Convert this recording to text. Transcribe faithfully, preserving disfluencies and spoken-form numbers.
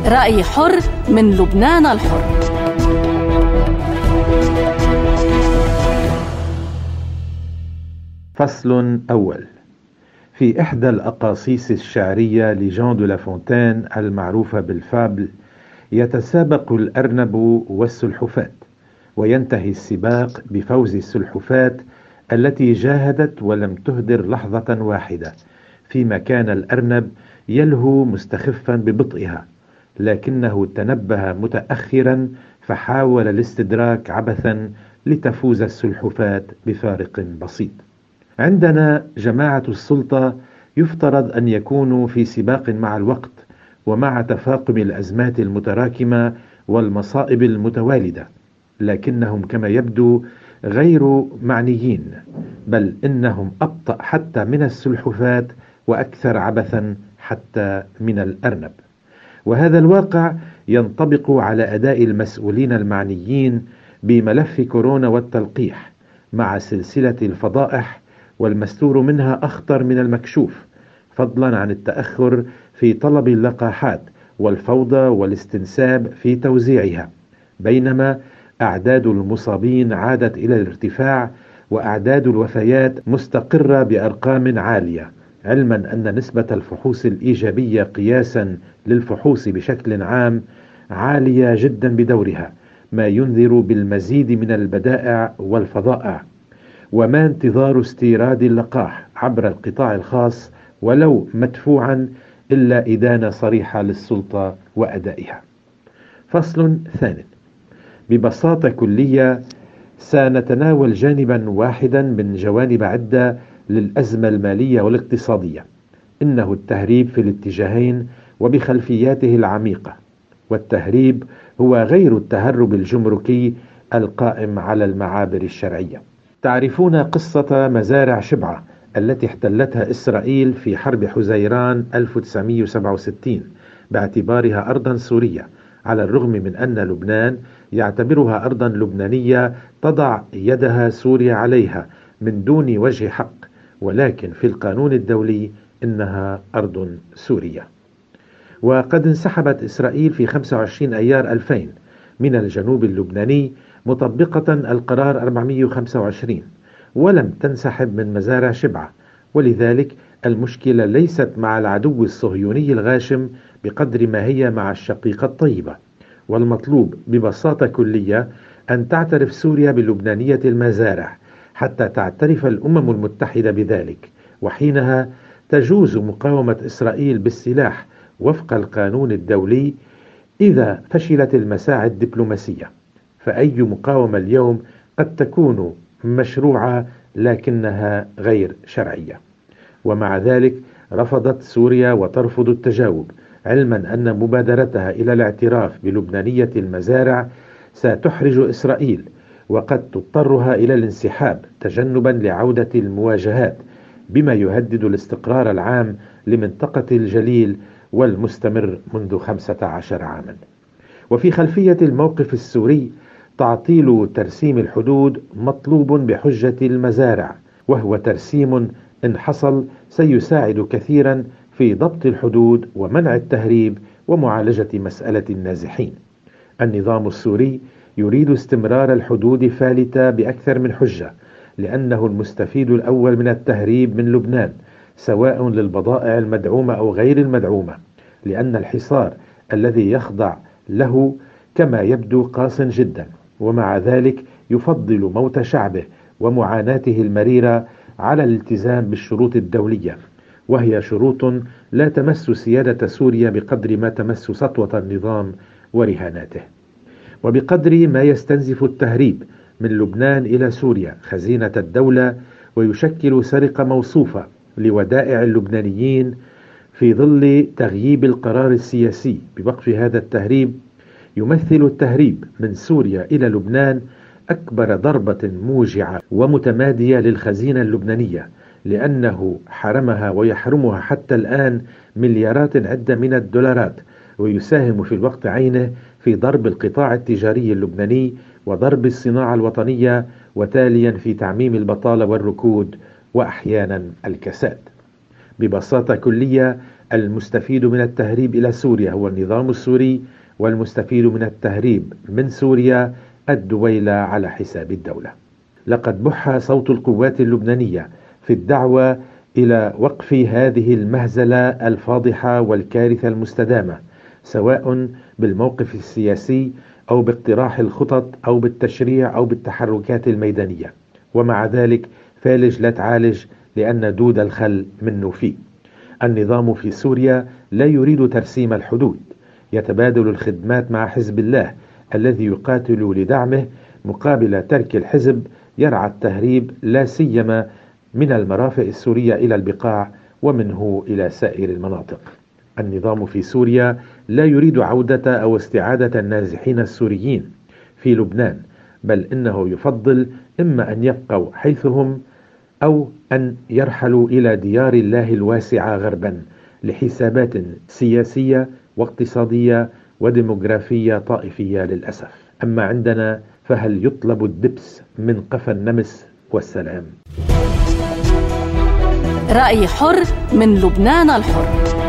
رأي حر من لبنان الحر. فصل أول. في إحدى الأقاصيص الشعرية لجان دو لافونتين المعروفة بالفابل، يتسابق الأرنب والسلحفاة، وينتهي السباق بفوز السلحفاة التي جاهدت ولم تهدر لحظة واحدة، فيما كان الأرنب يلهو مستخفا ببطئها، لكنه تنبه متأخرا فحاول الاستدراك عبثا لتفوز السلحفاة بفارق بسيط. عندنا جماعة السلطة يفترض أن يكونوا في سباق مع الوقت، ومع تفاقم الأزمات المتراكمة والمصائب المتوالدة، لكنهم كما يبدو غير معنيين، بل إنهم أبطأ حتى من السلحفاة وأكثر عبثا حتى من الأرنب. وهذا الواقع ينطبق على أداء المسؤولين المعنيين بملف كورونا والتلقيح، مع سلسلة الفضائح والمستور منها أخطر من المكشوف، فضلا عن التأخر في طلب اللقاحات والفوضى والاستنساب في توزيعها، بينما أعداد المصابين عادت إلى الارتفاع وأعداد الوفيات مستقرة بأرقام عالية، علما أن نسبة الفحوص الإيجابية قياسا للفحوص بشكل عام عالية جدا بدورها، ما ينذر بالمزيد من البدائع والفظائع. وما انتظار استيراد اللقاح عبر القطاع الخاص ولو مدفوعا إلا إدانة صريحة للسلطة وأدائها. فصل ثانٍ. ببساطة كلية سنتناول جانبا واحدا من جوانب عدة للأزمة المالية والاقتصادية، إنه التهريب في الاتجاهين وبخلفياته العميقة. والتهريب هو غير التهرب الجمركي القائم على المعابر الشرعية. تعرفون قصة مزارع شبعة التي احتلتها إسرائيل في حرب حزيران ألف وتسعمئة وسبعة وستين باعتبارها أرضا سورية، على الرغم من أن لبنان يعتبرها أرضا لبنانية تضع يدها سوريا عليها من دون وجه حق، ولكن في القانون الدولي إنها أرض سورية. وقد انسحبت إسرائيل في خمسة وعشرين أيار ألفين من الجنوب اللبناني مطبقة القرار أربعمئة وخمسة وعشرين، ولم تنسحب من مزارع شبعة، ولذلك المشكلة ليست مع العدو الصهيوني الغاشم بقدر ما هي مع الشقيقة الطيبة. والمطلوب ببساطة كلية أن تعترف سوريا بلبنانية المزارع حتى تعترف الأمم المتحدة بذلك، وحينها تجوز مقاومة إسرائيل بالسلاح وفق القانون الدولي إذا فشلت المساعي الدبلوماسية. فأي مقاومة اليوم قد تكون مشروعة لكنها غير شرعية. ومع ذلك رفضت سوريا وترفض التجاوب، علما أن مبادرتها إلى الاعتراف بلبنانية المزارع ستحرج إسرائيل، وقد تضطرها إلى الانسحاب تجنبا لعودة المواجهات، بما يهدد الاستقرار العام لمنطقة الجليل والمستمر منذ خمسة عشر عاما. وفي خلفية الموقف السوري تعطيل ترسيم الحدود مطلوب بحجة المزارع، وهو ترسيم إن حصل سيساعد كثيرا في ضبط الحدود ومنع التهريب ومعالجة مسألة النازحين. النظام السوري يريد استمرار الحدود فالتة بأكثر من حجة، لأنه المستفيد الأول من التهريب من لبنان، سواء للبضائع المدعومة أو غير المدعومة، لأن الحصار الذي يخضع له كما يبدو قاس جدا، ومع ذلك يفضل موت شعبه ومعاناته المريرة على الالتزام بالشروط الدولية، وهي شروط لا تمس سيادة سوريا بقدر ما تمس سطوة النظام ورهاناته. وبقدر ما يستنزف التهريب من لبنان إلى سوريا خزينة الدولة ويشكل سرقة موصوفة لودائع اللبنانيين في ظل تغييب القرار السياسي بوقف هذا التهريب، يمثل التهريب من سوريا إلى لبنان أكبر ضربة موجعة ومتمادية للخزينة اللبنانية، لأنه حرمها ويحرمها حتى الآن مليارات عدة من الدولارات، ويساهم في الوقت عينه في ضرب القطاع التجاري اللبناني وضرب الصناعة الوطنية، وتاليا في تعميم البطالة والركود وأحيانا الكساد. ببساطة كلية المستفيد من التهريب إلى سوريا هو النظام السوري، والمستفيد من التهريب من سوريا الدويلة على حساب الدولة. لقد بح صوت القوات اللبنانية في الدعوة إلى وقف هذه المهزلة الفاضحة والكارثة المستدامة، سواء بالموقف السياسي أو باقتراح الخطط أو بالتشريع أو بالتحركات الميدانية. ومع ذلك فالج لا تعالج، لأن دود الخل منه فيه. النظام في سوريا لا يريد ترسيم الحدود، يتبادل الخدمات مع حزب الله الذي يقاتل لدعمه، مقابل ترك الحزب يرعى التهريب لا سيما من المرافق السورية إلى البقاع ومنه إلى سائر المناطق. النظام في سوريا لا يريد عودة أو استعادة النازحين السوريين في لبنان، بل إنه يفضل إما أن يبقوا حيث هم أو أن يرحلوا إلى ديار الله الواسعة غربا لحسابات سياسية واقتصادية وديموغرافية طائفية للأسف. أما عندنا فهل يطلب الدبس من قفا النمس والسلام؟ رأي حر من لبنان الحر.